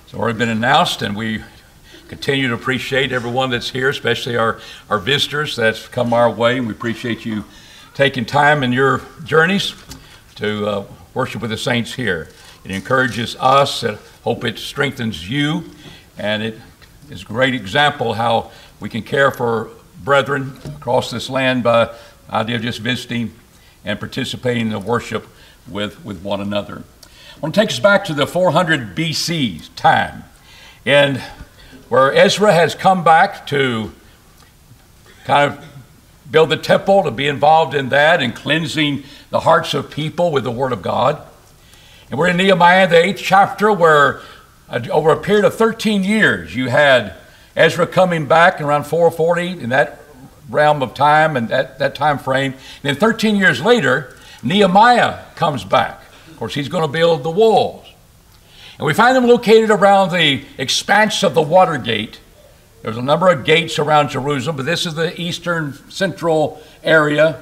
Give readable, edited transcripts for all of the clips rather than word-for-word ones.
It's already been announced, and we continue to appreciate everyone that's here, especially our visitors that's come our way. We appreciate you taking time in your journeys to worship with the saints here. It encourages us. I hope it strengthens you, and it is a great example how we can care for brethren across this land by the idea of just visiting and participating in the worship with one another. I want to take us back to the 400 BC time, and where Ezra has come back to kind of build the temple, to be involved in that and cleansing the hearts of people with the Word of God. And we're in Nehemiah, the 8th chapter, where over a period of 13 years, you had Ezra coming back around 440 in that realm of time and that time frame. And then 13 years later, Nehemiah comes back. Of course, he's going to build the walls. And we find them located around the expanse of the water gate. There's a number of gates around Jerusalem, but this is the eastern central area.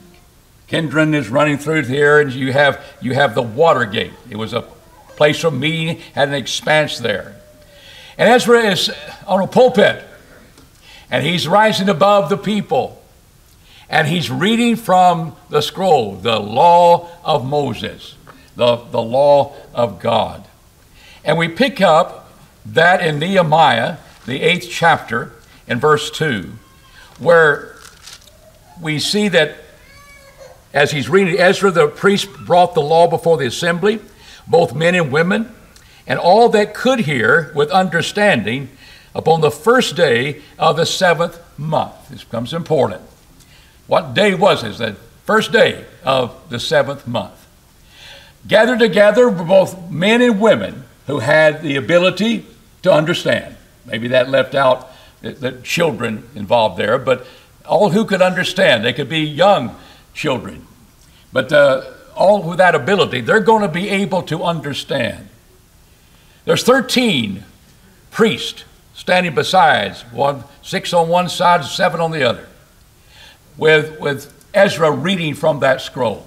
Kidron is running through here, and you have the water gate. It was a place of meeting, had an expanse there. And Ezra is on a pulpit, and he's rising above the people, and he's reading from the scroll, the law of Moses, the law of God. And we pick up that in Nehemiah, the 8th chapter, in verse 2, where we see that as he's reading, Ezra the priest brought the law before the assembly, both men and women, and all that could hear with understanding upon the first day of the 7th month. This becomes important. What day was this? The first day of the 7th month. Gathered together were both men and women who had the ability to understand. Maybe that left out the children involved there, but all who could understand. They could be young children, but all with that ability, they're going to be able to understand. There's 13 priests standing beside, 6 on one side, 7 on the other, with Ezra reading from that scroll.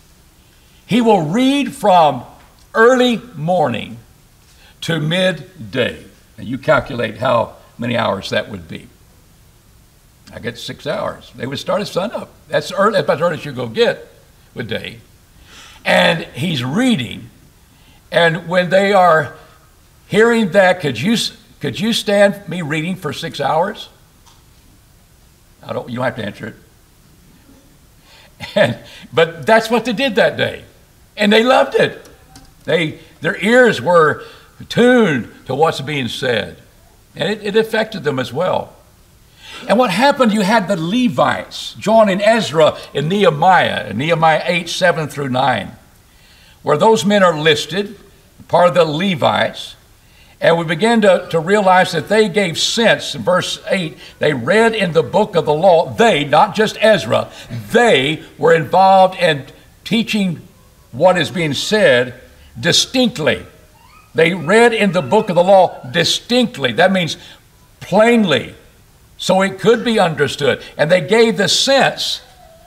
He will read from early morning to midday. And you calculate how many hours that would be. I get 6 hours. They would start at sunup. That's early, about as early as you go get with day. And he's reading. And when they are hearing that, could you stand me reading for 6 hours? You don't have to answer it. But that's what they did that day. And they loved it. Their ears were tuned to what's being said. And it affected them as well. And what happened, you had the Levites joining Ezra in Nehemiah 8, 7 through 9, where those men are listed, part of the Levites. And we begin to realize that they gave sense. In verse 8, they read in the book of the law. They, not just Ezra, they were involved in teaching what is being said distinctly. They read in the book of the law distinctly. That means plainly, so it could be understood. And they gave the sense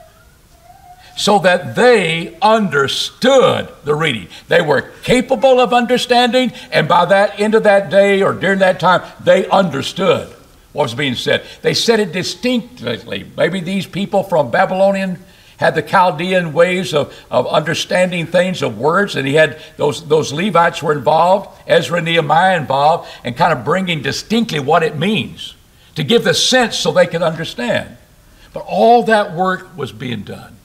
so that they understood the reading. They were capable of understanding, and by that end of that day or during that time, they understood what was being said. They said it distinctly. Maybe these people from Babylonian had the Chaldean ways of understanding things, of words, and he had those Levites were involved, Ezra and Nehemiah involved, and kind of bringing distinctly what it means, to give the sense so they could understand. But all that work was being done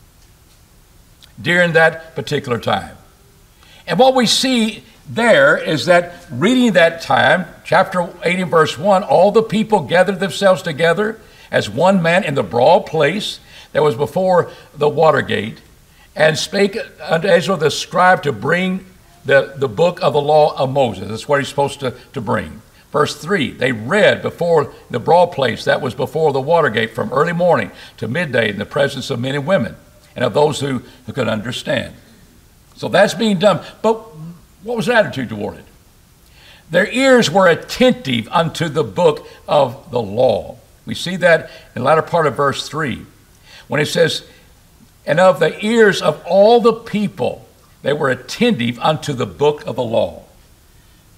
during that particular time. And what we see there is that reading that time, chapter 8 and verse 1, all the people gathered themselves together as one man in the broad place that was before the water gate, and spake unto Ezra the scribe to bring the book of the law of Moses. That's what he's supposed to bring. Verse 3, they read before the broad place that was before the water gate from early morning to midday in the presence of men and women and of those who could understand. So that's being done. But what was their attitude toward it? Their ears were attentive unto the book of the law. We see that in the latter part of verse 3. When it says, and of the ears of all the people, they were attentive unto the book of the law.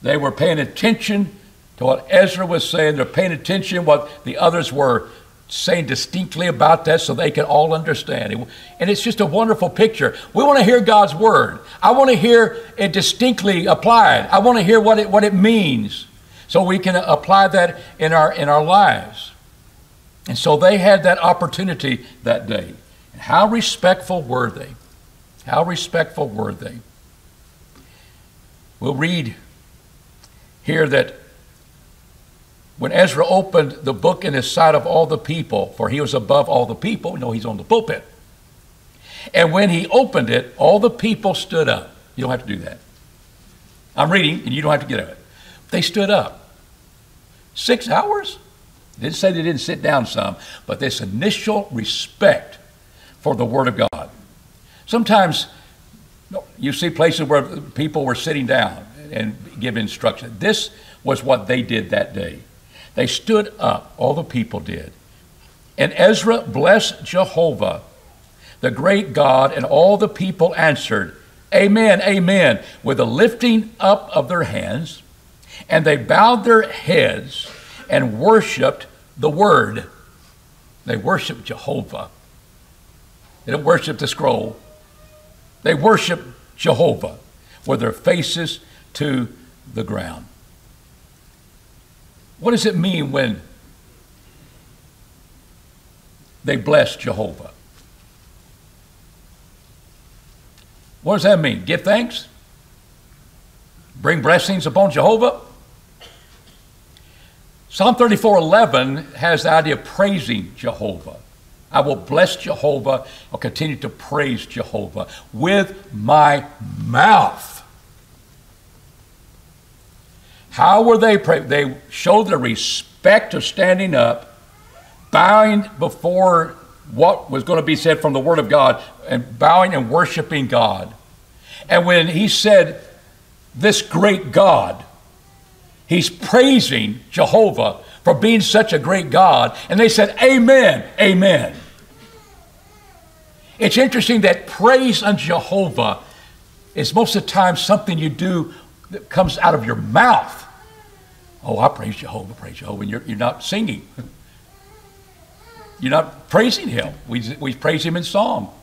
They were paying attention to what Ezra was saying. They're paying attention to what the others were saying distinctly about that so they can all understand. And it's just a wonderful picture. We want to hear God's word. I want to hear it distinctly applied. I want to hear what it means so we can apply that in our lives. And so they had that opportunity that day. And how respectful were they? How respectful were they? We'll read here that when Ezra opened the book in the sight of all the people, for he was above all the people, he's on the pulpit. And when he opened it, all the people stood up. You don't have to do that. I'm reading, and you don't have to get it. They stood up. 6 hours? It didn't say they didn't sit down some, but this initial respect for the Word of God. Sometimes you see places where people were sitting down and give instruction. This was what they did that day. They stood up, all the people did. And Ezra blessed Jehovah, the great God, and all the people answered, Amen, amen, with a lifting up of their hands. And they bowed their heads and worshiped the Word. They worshiped Jehovah. They didn't worship the scroll. They worshiped Jehovah with their faces to the ground. What does it mean when they bless Jehovah? What does that mean? Give thanks? Bring blessings upon Jehovah? Psalm 34:11 has the idea of praising Jehovah. I will bless Jehovah. I'll continue to praise Jehovah with my mouth. How were they praying? They showed the respect of standing up, bowing before what was going to be said from the Word of God, and bowing and worshiping God. And when he said, this great God, he's praising Jehovah for being such a great God. And they said, Amen, amen. It's interesting that praise unto Jehovah is most of the time something you do that comes out of your mouth. Oh, I praise Jehovah, and you're not singing. You're not praising him. We praise him in song.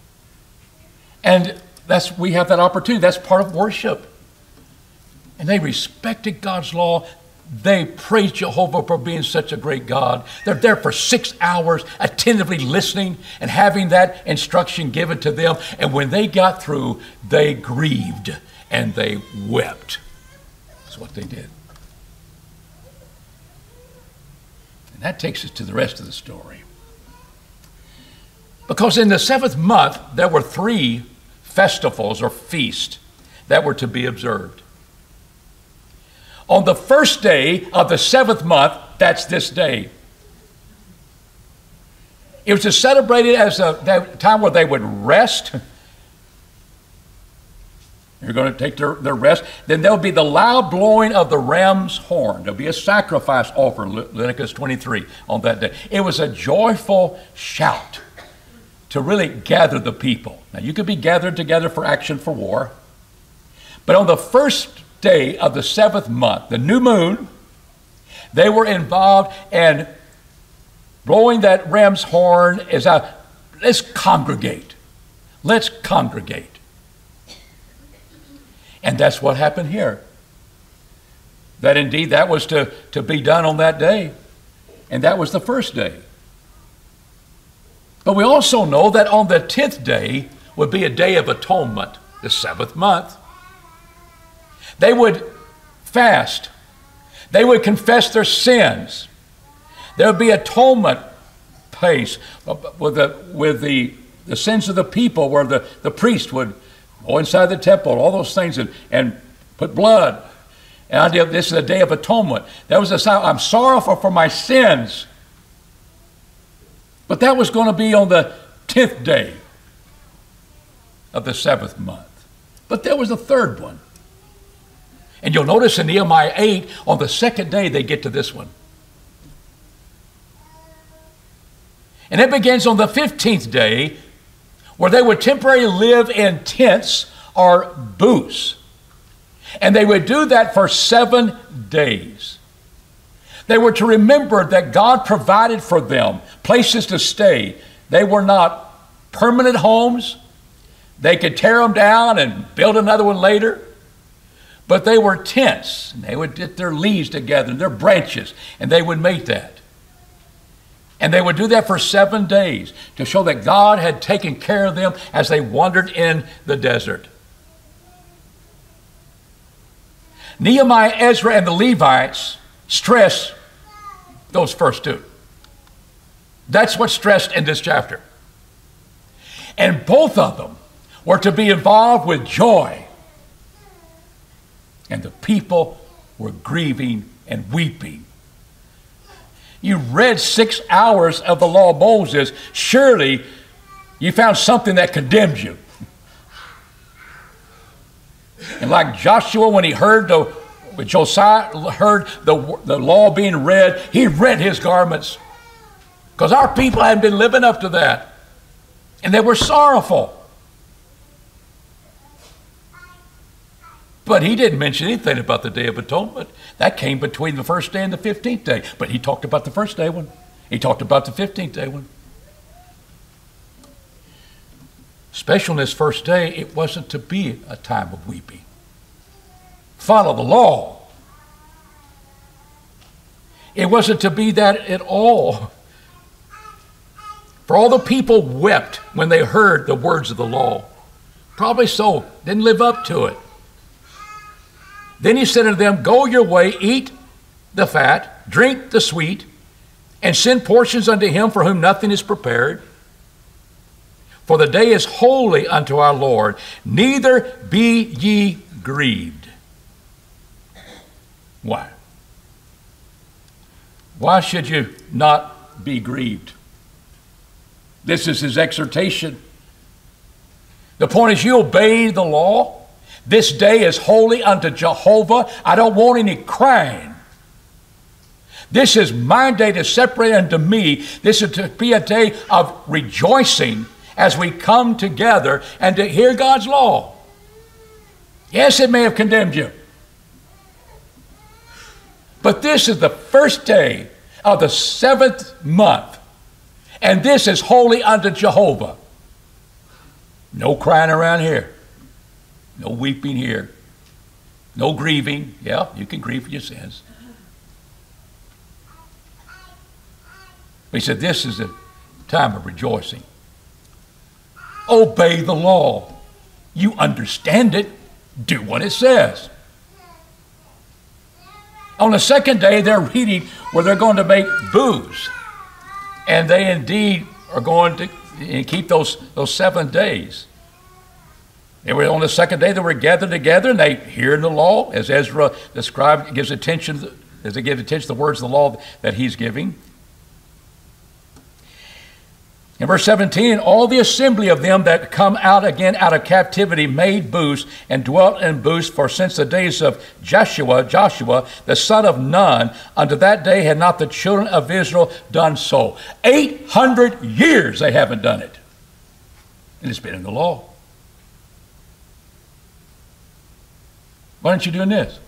And we have that opportunity. That's part of worship. And they respected God's law. They praised Jehovah for being such a great God. They're there for 6 hours, attentively listening and having that instruction given to them. And when they got through, they grieved and they wept. That's what they did. And that takes us to the rest of the story. Because in the 7th month, there were 3 festivals or feasts that were to be observed. On the first day of the 7th month, that's this day. It was celebrated as a time where they would rest. They're going to take their rest. Then there'll be the loud blowing of the ram's horn. There'll be a sacrifice offered, Leviticus 23, on that day. It was a joyful shout to really gather the people. Now, you could be gathered together for action for war. But on the first day of the 7th month, the new moon, they were involved in blowing that ram's horn. Let's congregate. Let's congregate. And that's what happened here. That indeed, that was to be done on that day. And that was the first day. But we also know that on the 10th day would be a day of atonement, the 7th month. They would fast. They would confess their sins. There would be atonement place with the sins of the people, where the priest would go inside the temple, all those things, and put blood. And this is a day of atonement. That was a sign, I'm sorrowful for my sins. But that was going to be on the 10th day of the 7th month. But there was a third one. And you'll notice in Nehemiah 8, on the 2nd day, they get to this one. And it begins on the 15th day, where they would temporarily live in tents or booths. And they would do that for 7 days. They were to remember that God provided for them places to stay. They were not permanent homes. They could tear them down and build another one later. But they were tents, and they would get their leaves together, their branches, and they would make that. And they would do that for 7 days to show that God had taken care of them as they wandered in the desert. Nehemiah, Ezra, and the Levites stress those first two. That's what's stressed in this chapter. And both of them were to be involved with joy. And the people were grieving and weeping. You read 6 hours of the law of Moses. Surely you found something that condemns you. And like Joshua, when he heard when Josiah heard the law being read, he rent his garments. Because our people hadn't been living up to that. And they were sorrowful. But he didn't mention anything about the Day of Atonement. That came between the first day and the 15th day. But he talked about the first day one. He talked about the 15th day one. Especially on this first day, it wasn't to be a time of weeping. Follow the law. It wasn't to be that at all. For all the people wept when they heard the words of the law. Probably so. Didn't live up to it. Then he said unto them, go your way, eat the fat, drink the sweet, and send portions unto him for whom nothing is prepared. For the day is holy unto our Lord, neither be ye grieved. Why? Why should you not be grieved? This is his exhortation. The point is, you obey the law. This day is holy unto Jehovah. I don't want any crying. This is my day to separate unto me. This is to be a day of rejoicing as we come together and to hear God's law. Yes, it may have condemned you. But this is the first day of the 7th month. And this is holy unto Jehovah. No crying around here. No weeping here. No grieving. Yeah, you can grieve for your sins. But he said, this is a time of rejoicing. Obey the law. You understand it. Do what it says. On the second day, they're reading where they're going to make booths. And they indeed are going to keep those 7 days. They were on the second day, they were gathered together, and they hear the law, as Ezra described, gives attention, as they give attention to the words of the law that he's giving. In verse 17, all the assembly of them that come out again out of captivity made booths and dwelt in booths, for since the days of Joshua, the son of Nun, unto that day had not the children of Israel done so. 800 years they haven't done it. And it's been in the law. Why aren't you doing this?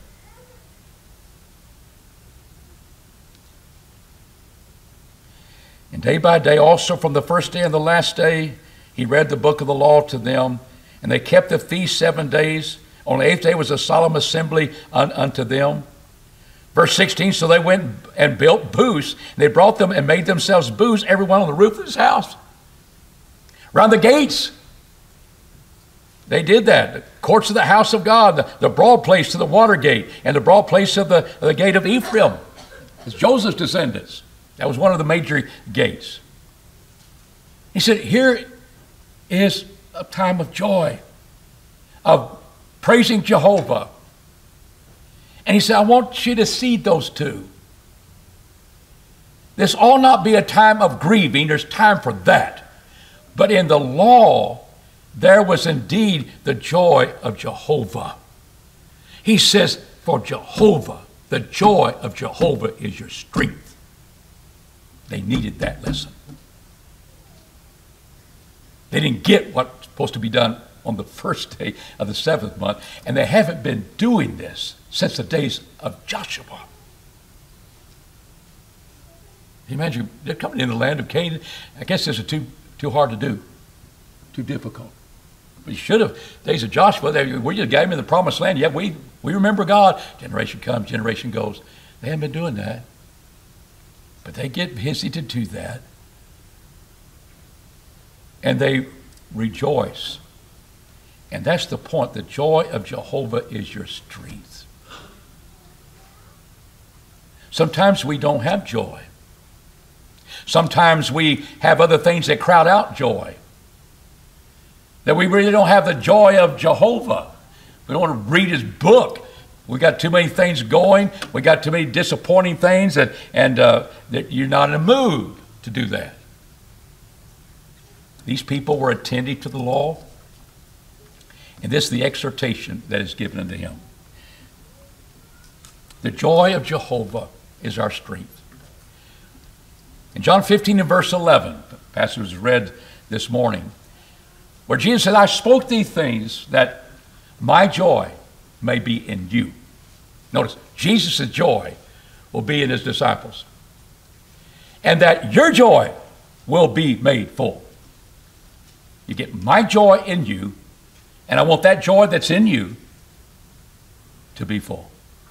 And day by day, also from the first day and the last day, he read the book of the law to them. And they kept the feast 7 days. On the 8th day was a solemn assembly unto them. Verse 16, so they went and built booths. And they brought them and made themselves booths, everyone on the roof of his house. Around the gates. They did that. The courts of the house of God, the broad place to the water gate, and the broad place of the gate of Ephraim. It's Joseph's descendants. That was one of the major gates. He said, here is a time of joy, of praising Jehovah. And he said, I want you to see those two. This ought not be a time of grieving. There's time for that. But in the law, there was indeed the joy of Jehovah. He says, for Jehovah, the joy of Jehovah is your strength. They needed that lesson. They didn't get what's supposed to be done on the first day of the 7th month, and they haven't been doing this since the days of Joshua. Can you imagine, they're coming in the land of Canaan. I guess this is too hard to do, too difficult. We should have, days of Joshua, we just gave him in the promised land. Yeah, we remember God. Generation comes, generation goes. They haven't been doing that. But they get busy to do that. And they rejoice. And that's the point. The joy of Jehovah is your strength. Sometimes we don't have joy. Sometimes we have other things that crowd out joy. That we really don't have the joy of Jehovah. We don't want to read his book. We got too many things going. We got too many disappointing things, and that you're not in a mood to do that. These people were attentive to the law, and this is the exhortation that is given unto him. The joy of Jehovah is our strength. In John 15 and verse 11, the passage was read this morning, where Jesus said, I spoke these things that my joy may be in you. Notice, Jesus' joy will be in his disciples. And that your joy will be made full. You get my joy in you, and I want that joy that's in you to be full.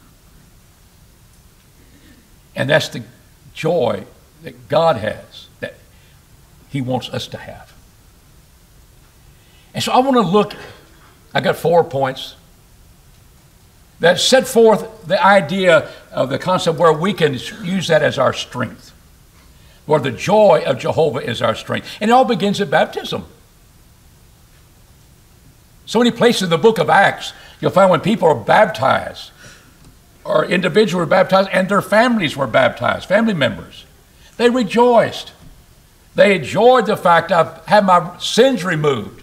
And that's the joy that God has, that he wants us to have. And so I want to look, I got 4 points that set forth the idea of the concept where we can use that as our strength, where the joy of Jehovah is our strength. And it all begins at baptism. So many places in the book of Acts, you'll find when people are baptized, or individuals were baptized, and their families were baptized, family members, they rejoiced. They enjoyed the fact I've had my sins removed.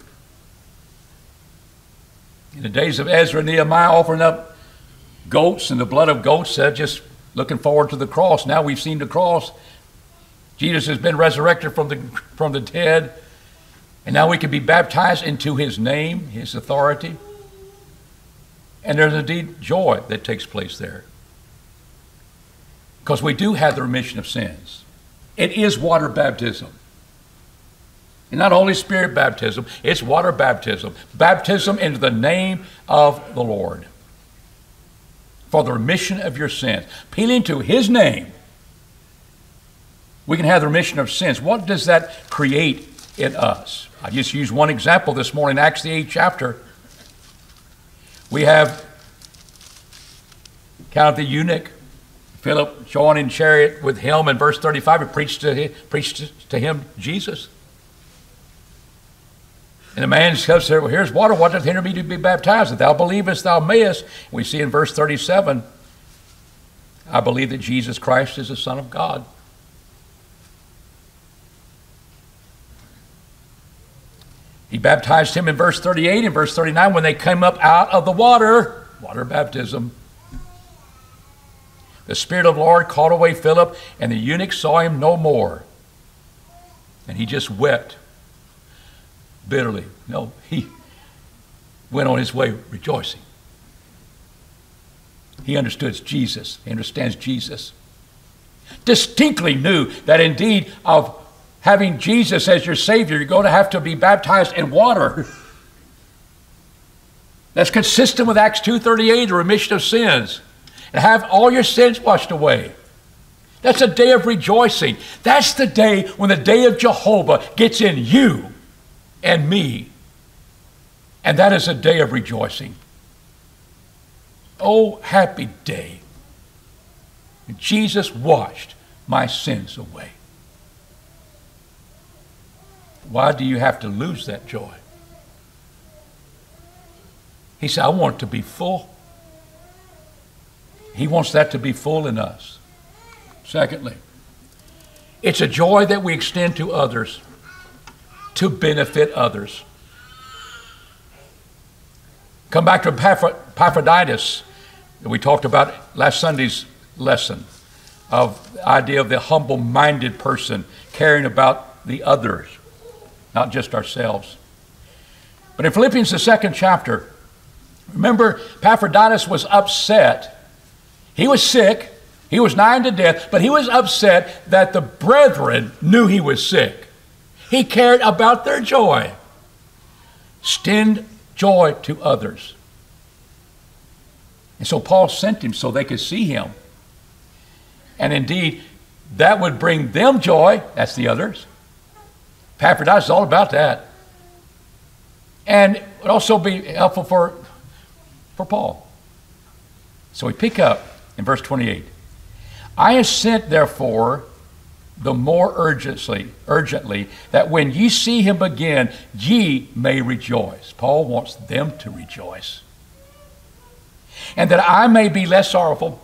In the days of Ezra and Nehemiah offering up goats and the blood of goats, just looking forward to the cross. Now we've seen the cross. Jesus has been resurrected from the dead. And now we can be baptized into his name, his authority. And there's indeed joy that takes place there. Because we do have the remission of sins. It is water baptism. And not only Spirit baptism, it's water baptism. Baptism into the name of the Lord. For the remission of your sins. Appealing to his name, we can have the remission of sins. What does that create in us? I just used one example this morning, Acts the 8th chapter. We have kind of the eunuch, Philip joining chariot with him in verse 35, and preached to him Jesus. And the man says, well, here's water, what doth hinder me to be baptized? If thou believest, thou mayest. We see in verse 37, I believe that Jesus Christ is the Son of God. He baptized him in verse 38 and verse 39 when they came up out of the water baptism. The Spirit of the Lord called away Philip, and the eunuch saw him no more. And he just wept bitterly. No, he went on his way rejoicing. He understood Jesus. He understands Jesus. Distinctly knew that indeed of having Jesus as your Savior, you're going to have to be baptized in water. That's consistent with Acts 2:38, the remission of sins. And have all your sins washed away. That's a day of rejoicing. That's the day when the day of Jehovah gets in you and me. And that is a day of rejoicing. Oh, happy day. Jesus washed my sins away. Why do you have to lose that joy? He said, I want it to be full. He wants that to be full in us. Secondly, it's a joy that we extend to others to benefit others. Come back to Epaphroditus that we talked about last Sunday's lesson, of the idea of the humble-minded person caring about the others, not just ourselves. But in Philippians, the 2nd chapter, remember, Epaphroditus was upset. He was sick. He was nigh unto death, but he was upset that the brethren knew he was sick. He cared about their joy. Extend joy to others. And so Paul sent him so they could see him. And indeed, that would bring them joy. That's the others. Epaphroditus is all about that. And it would also be helpful for Paul. So we pick up in verse 28. I have sent, therefore, the more urgently, that when ye see him again, ye may rejoice. Paul wants them to rejoice. And that I may be less sorrowful.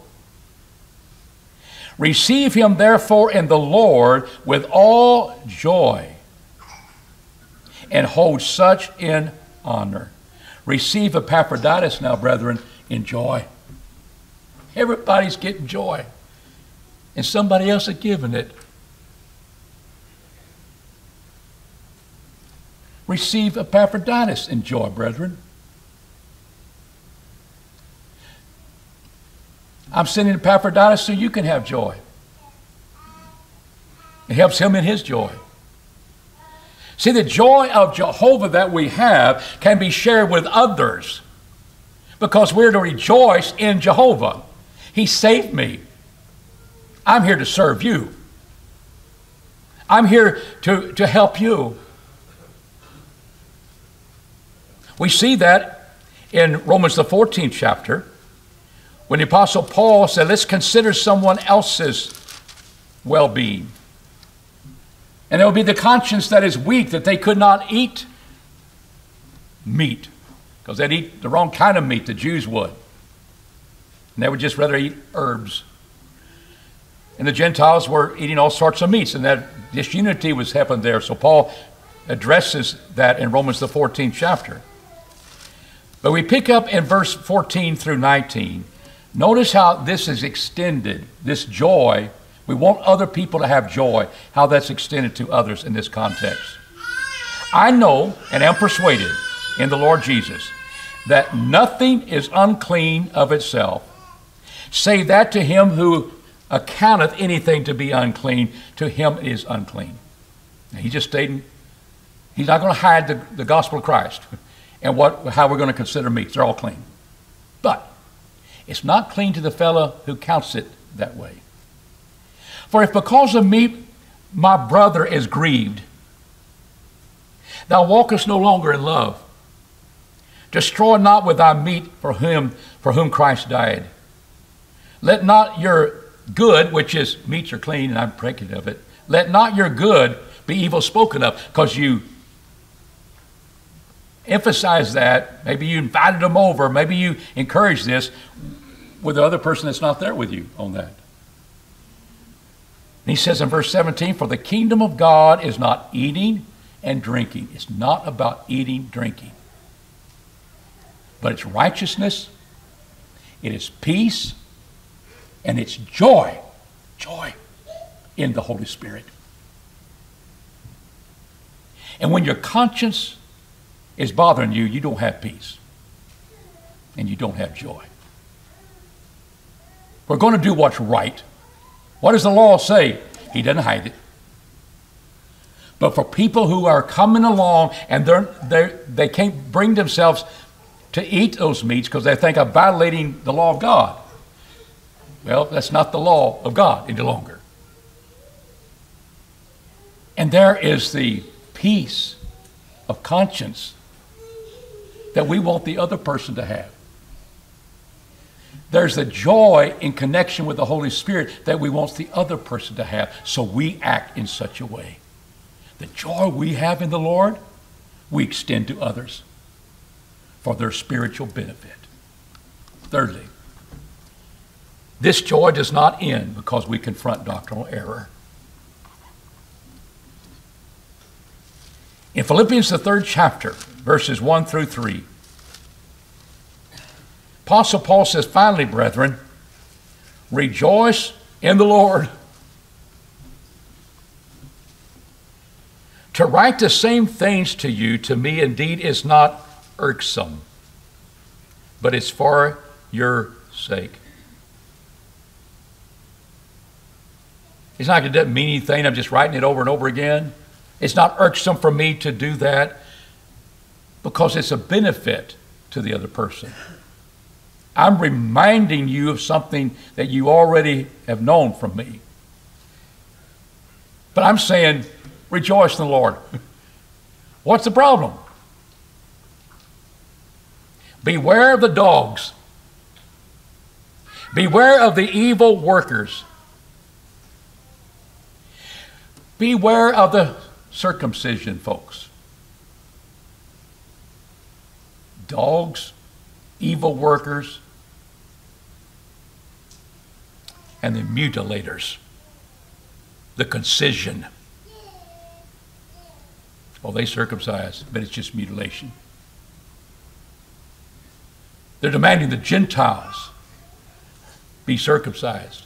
Receive him, therefore, in the Lord with all joy, and hold such in honor. Receive Epaphroditus now, brethren, in joy. Everybody's getting joy, and somebody else is giving it. Receive Epaphroditus in joy, brethren. I'm sending Epaphroditus so you can have joy. It helps him in his joy. See, the joy of Jehovah that we have can be shared with others because we're to rejoice in Jehovah. He saved me. I'm here to serve you. I'm here to help you. We see that in Romans the 14th chapter when the Apostle Paul said, let's consider someone else's well-being. And it will be the conscience that is weak, that they could not eat meat, because they'd eat the wrong kind of meat, the Jews would. And they would just rather eat herbs. And the Gentiles were eating all sorts of meats, and that disunity was happening there. So Paul addresses that in Romans the 14th chapter. But we pick up in verse 14 through 19. Notice how this is extended, this joy. We want other people to have joy, how that's extended to others in this context. I know and am persuaded in the Lord Jesus that nothing is unclean of itself, save that to him who accounteth anything to be unclean, to him it is unclean. Now, he's just stating, he's not going to hide the gospel of Christ and how we're going to consider meats. They're all clean. But it's not clean to the fellow who counts it that way. For if because of me my brother is grieved, thou walkest no longer in love. Destroy not with thy meat for whom Christ died. Let not your good, which is meats are clean, and I'm pregnant of it, let not your good be evil spoken of, because you emphasize that. Maybe you invited them over, maybe you encourage this with the other person that's not there with you on that. And he says in verse 17, for the kingdom of God is not eating and drinking. It's not about eating, drinking. But it's righteousness, it is peace, and it's joy. Joy in the Holy Spirit. And when your conscience is bothering you, you don't have peace. And you don't have joy. We're going to do what's right. What does the law say? He doesn't hide it. But for people who are coming along and they can't bring themselves to eat those meats because they think of violating the law of God. Well, that's not the law of God any longer. And there is the peace of conscience that we want the other person to have. There's the joy in connection with the Holy Spirit that we want the other person to have, so we act in such a way. The joy we have in the Lord, we extend to others for their spiritual benefit. Thirdly, this joy does not end because we confront doctrinal error. In Philippians, the 3rd chapter, verses 1 through 3, Apostle Paul says, finally, brethren, rejoice in the Lord. To write the same things to you, to me indeed is not irksome, but it's for your sake. It's not like it doesn't mean anything. I'm just writing it over and over again. It's not irksome for me to do that because it's a benefit to the other person. I'm reminding you of something that you already have known from me. But I'm saying, rejoice in the Lord. What's the problem? Beware of the dogs. Beware of the evil workers. Beware of the circumcision folks. Dogs, evil workers, and the mutilators. The concision. Well, they circumcise, but it's just mutilation. They're demanding the Gentiles be circumcised.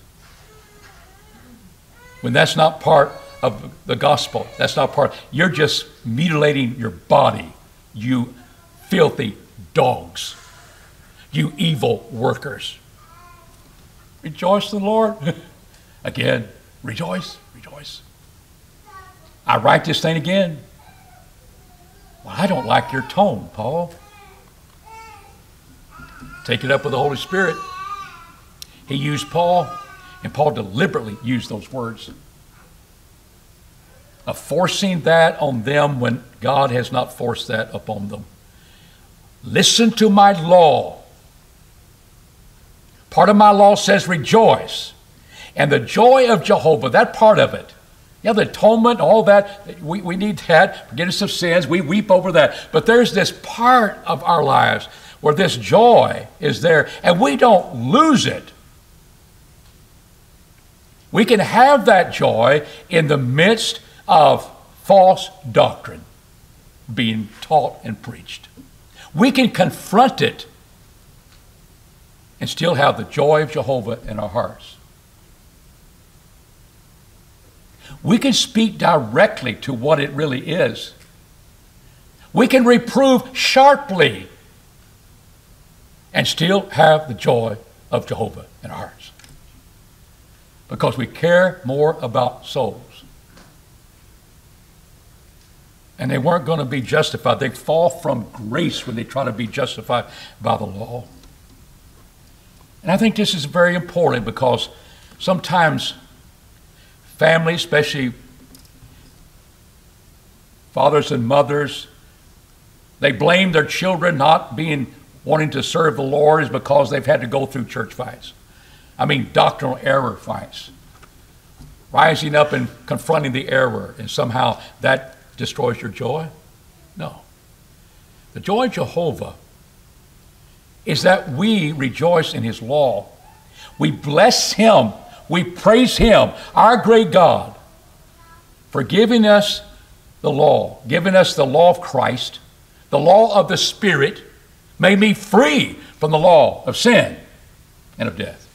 When that's not part of the gospel, that's not part. You're just mutilating your body, you filthy dogs, you evil workers. Rejoice in the Lord. Again, rejoice, rejoice. I write this thing again. Well, I don't like your tone, Paul. Take it up with the Holy Spirit. He used Paul, and Paul deliberately used those words of forcing that on them when God has not forced that upon them. Listen to my law. Part of my law says rejoice. And the joy of Jehovah, that part of it, yeah, the atonement, all that, we need that, forgiveness of sins, we weep over that. But there's this part of our lives where this joy is there, and we don't lose it. We can have that joy in the midst of false doctrine being taught and preached. We can confront it and still have the joy of Jehovah in our hearts. We can speak directly to what it really is. We can reprove sharply and still have the joy of Jehovah in our hearts. Because we care more about souls. And they weren't going to be justified. They fall from grace when they try to be justified by the law. And I think this is very important because sometimes families, especially fathers and mothers, they blame their children not wanting to serve the Lord is because they've had to go through church fights. I mean, doctrinal error fights. Rising up and confronting the error, and somehow that destroys your joy? No. The joy of Jehovah is that we rejoice in his law. We bless him. We praise him, our great God, for giving us the law, giving us the law of Christ, the law of the Spirit, made me free from the law of sin and of death.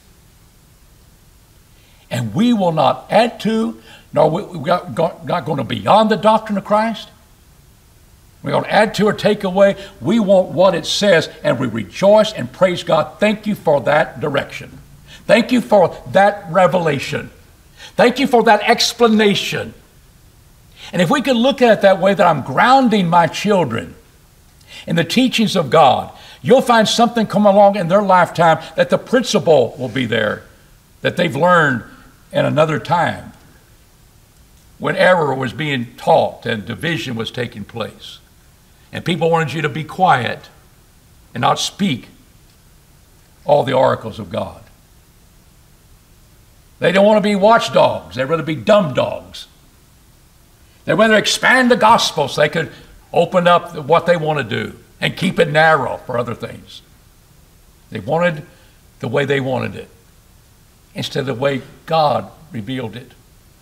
And we will not add to, nor we're not going to be beyond the doctrine of Christ. We're going to add to or take away. We want what it says, and we rejoice and praise God. Thank you for that direction. Thank you for that revelation. Thank you for that explanation. And if we could look at it that way, that I'm grounding my children in the teachings of God, you'll find something come along in their lifetime that the principle will be there, that they've learned in another time when error was being taught and division was taking place. And people wanted you to be quiet and not speak all the oracles of God. They don't want to be watchdogs. They'd rather be dumb dogs. They'd rather expand the gospel so they could open up what they want to do and keep it narrow for other things. They wanted the way they wanted it instead of the way God revealed it.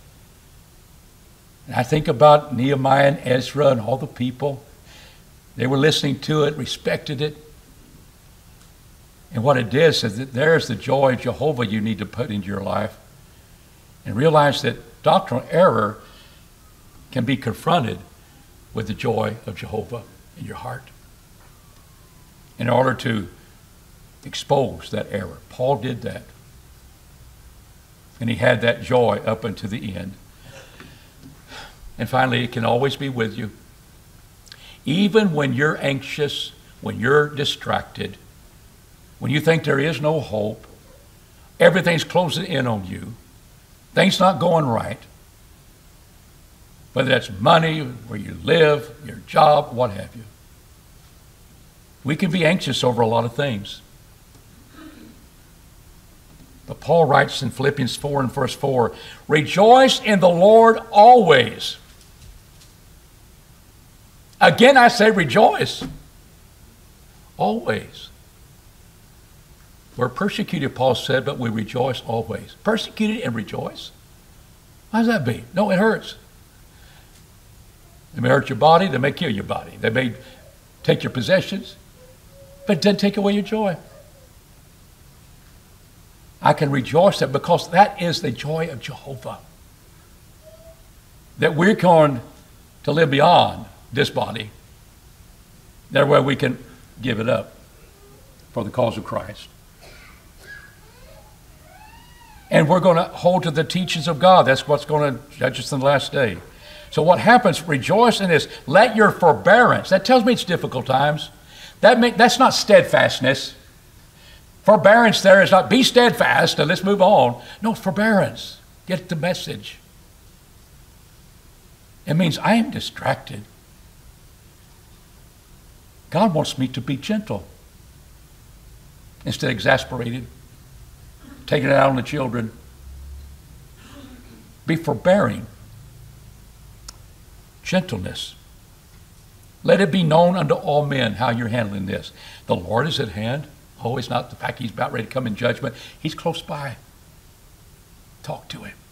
And I think about Nehemiah and Ezra and all the people. They were listening to it, respected it. And what it did is that there's the joy of Jehovah you need to put into your life. And realize that doctrinal error, can be confronted with the joy of Jehovah in your heart in order to expose that error. Paul did that. And he had that joy up unto the end. And finally, it can always be with you. Even when you're anxious, when you're distracted, when you think there is no hope, everything's closing in on you, things not going right, whether that's money, where you live, your job, what have you. We can be anxious over a lot of things. But Paul writes in Philippians 4 and verse 4, rejoice in the Lord always. Again, I say rejoice. Always. We're persecuted, Paul said, but we rejoice always. Persecuted and rejoice? How does that be? No, it hurts. They may hurt your body. They may kill your body. They may take your possessions, but it doesn't take away your joy. I can rejoice that because that is the joy of Jehovah. That we're going to live beyond this body. That way we can give it up for the cause of Christ. And we're going to hold to the teachings of God. That's what's going to judge us in the last day. So what happens, rejoice in this. Let your forbearance, that tells me it's difficult times. That's not steadfastness. Forbearance there is not be steadfast and let's move on. No, forbearance. Get the message. It means I am distracted. God wants me to be gentle instead of exasperated, taking it out on the children. Be forbearing. Gentleness. Let it be known unto all men how you're handling this. The Lord is at hand. Oh, it's not the fact he's about ready to come in judgment. He's close by. Talk to him.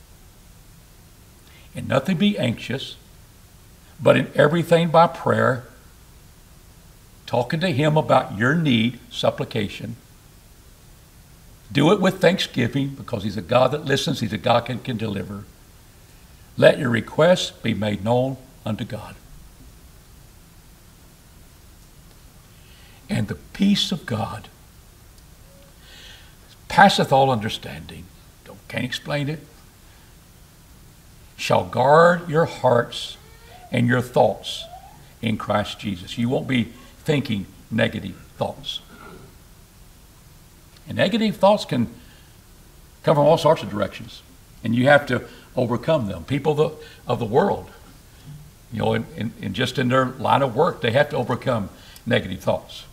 In nothing be anxious, but in everything by prayer, talking to him about your need, supplication. Do it with thanksgiving because he's a God that listens. He's a God that can deliver. Let your requests be made known unto God. And the peace of God passeth all understanding. Can't explain it. Shall guard your hearts and your thoughts in Christ Jesus. You won't be thinking negative thoughts. And negative thoughts can come from all sorts of directions. And you have to overcome them. People of the world, you know, in just in their line of work, they have to overcome negative thoughts.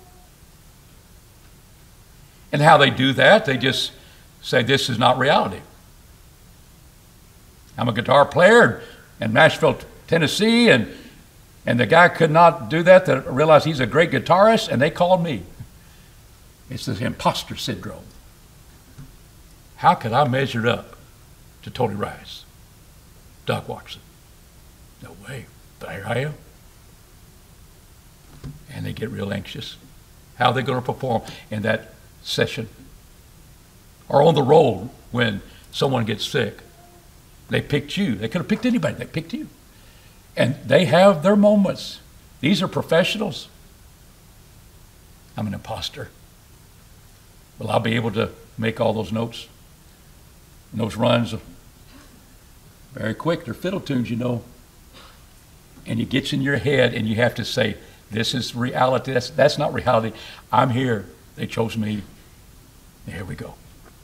And how they do that, they just say, this is not reality. I'm a guitar player in Nashville, Tennessee, and the guy could not do that to realize he's a great guitarist, and they called me. It's the imposter syndrome. How could I measure up to Tony Rice, Doug Watson? No way, but here I am. And they get real anxious. How are they going to perform in that session? Or on the road when someone gets sick. They picked you. They could have picked anybody. They picked you. And they have their moments. These are professionals. I'm an imposter. Will I be able to make all those notes? And those runs very quick. They're fiddle tunes, you know. And it gets in your head and you have to say, this is reality. That's not reality. I'm here. They chose me. Here we go.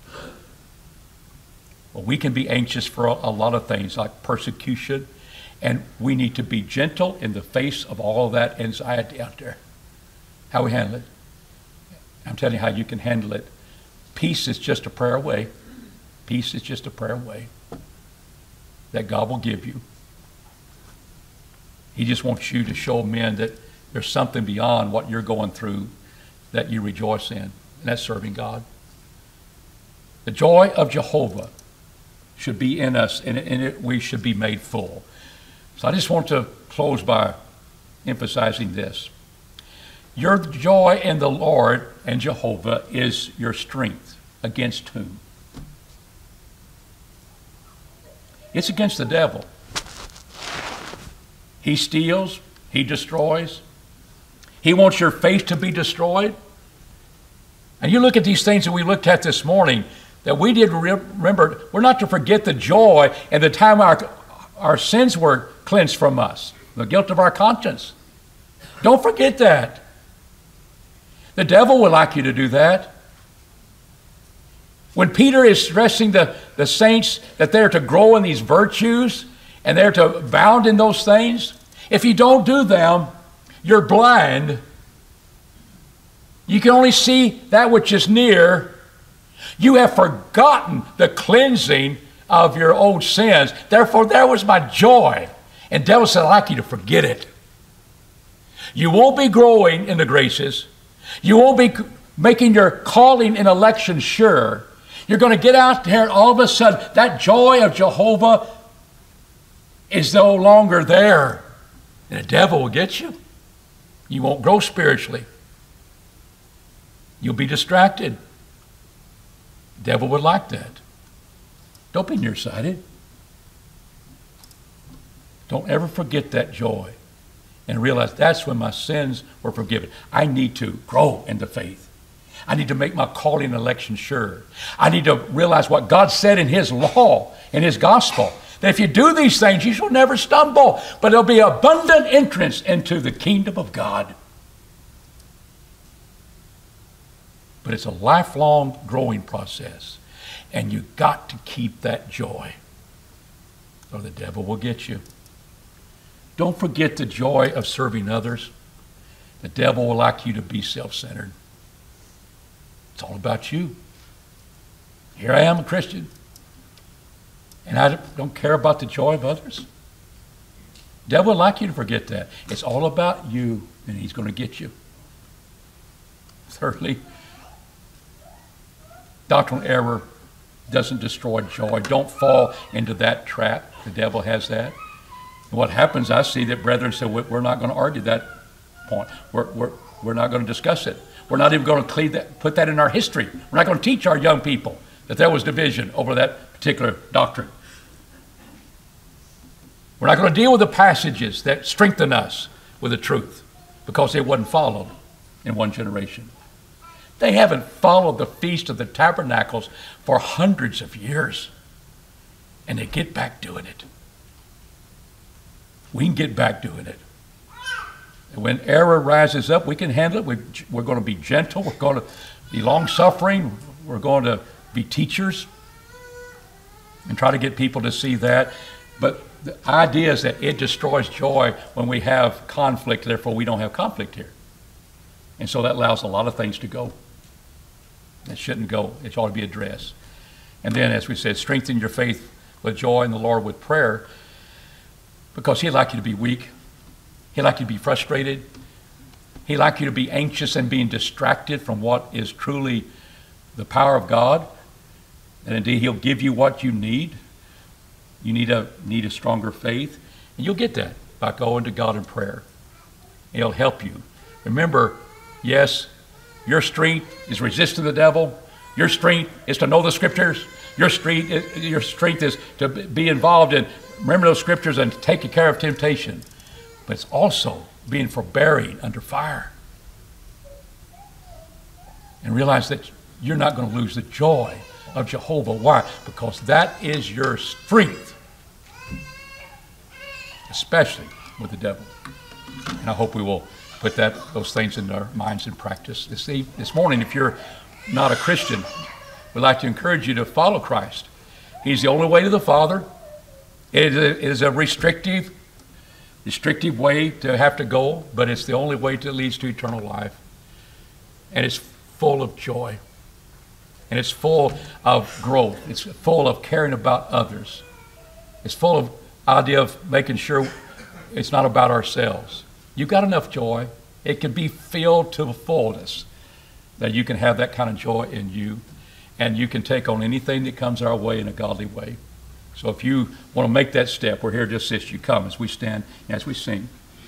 Well, we can be anxious for a lot of things like persecution, and we need to be gentle in the face of all of that anxiety out there. How we handle it. I'm telling you how you can handle it. Peace is just a prayer away. Peace is just a prayer away that God will give you. He just wants you to show men that there's something beyond what you're going through that you rejoice in, and that's serving God. The joy of Jehovah should be in us, and we should be made full. So I just want to close by emphasizing this. Your joy in the Lord and Jehovah is your strength. Against whom? It's against the devil. He steals. He destroys. He wants your faith to be destroyed. And you look at these things that we looked at this morning, that we did remember, we're not to forget the joy and the time our sins were cleansed from us, the guilt of our conscience. Don't forget that. The devil would like you to do that. When Peter is stressing the saints that they're to grow in these virtues and they're to abound in those things, if you don't do them, you're blind. You can only see that which is near. You have forgotten the cleansing of your old sins. Therefore, there was my joy. And the devil said, I'd like you to forget it. You won't be growing in the graces. You won't be making your calling and election sure. You're going to get out there and all of a sudden that joy of Jehovah is no longer there. And the devil will get you. You won't grow spiritually. You'll be distracted. The devil would like that. Don't be nearsighted. Don't ever forget that joy and realize that's when my sins were forgiven. I need to grow in the faith. I need to make my calling and election sure. I need to realize what God said in His law, in His gospel, that if you do these things, you shall never stumble, but there'll be abundant entrance into the kingdom of God. But it's a lifelong growing process, and you've got to keep that joy, or the devil will get you. Don't forget the joy of serving others. The devil will like you to be self-centered. It's all about you. Here I am, a Christian, and I don't care about the joy of others. The devil would like you to forget that. It's all about you, and he's going to get you. Thirdly, doctrinal error doesn't destroy joy. Don't fall into that trap. The devil has that. And what happens, I see that brethren say, we're not going to argue that point. We're not going to discuss it. We're not even going to put that in our history. We're not going to teach our young people that there was division over that particular doctrine. We're not going to deal with the passages that strengthen us with the truth because it wasn't followed in one generation. They haven't followed the Feast of the Tabernacles for hundreds of years, and they get back doing it. We can get back doing it. And when error rises up, we can handle it. We're going to be gentle. We're going to be long-suffering. We're going to be teachers and try to get people to see that. But the idea is that it destroys joy when we have conflict. Therefore, we don't have conflict here. And so that allows a lot of things to go. That shouldn't go. It ought to be addressed. And then, as we said, strengthen your faith with joy in the Lord with prayer, because He'd like you to be weak. He'd like you to be frustrated. He'd like you to be anxious and being distracted from what is truly the power of God. And indeed, He'll give you what you need. You need a stronger faith. And you'll get that by going to God in prayer. He'll help you. Remember, yes, your strength is resisting the devil. Your strength is to know the Scriptures. Your strength is to be involved in, remember those Scriptures and taking care of temptation. But it's also being forbearing under fire. And realize that you're not going to lose the joy of Jehovah. Why? Because that is your strength, especially with the devil. And I hope we will put those things in our minds and practice. This morning, if you're not a Christian, we'd like to encourage you to follow Christ. He's the only way to the Father. It is a restrictive way to have to go, but it's the only way that leads to eternal life. And it's full of joy. And it's full of growth. It's full of caring about others. It's full of idea of making sure it's not about ourselves. You've got enough joy. It can be filled to the fullness that you can have that kind of joy in you, and you can take on anything that comes our way in a godly way. So if you want to make that step, we're here to assist you. Come as we stand, as we sing.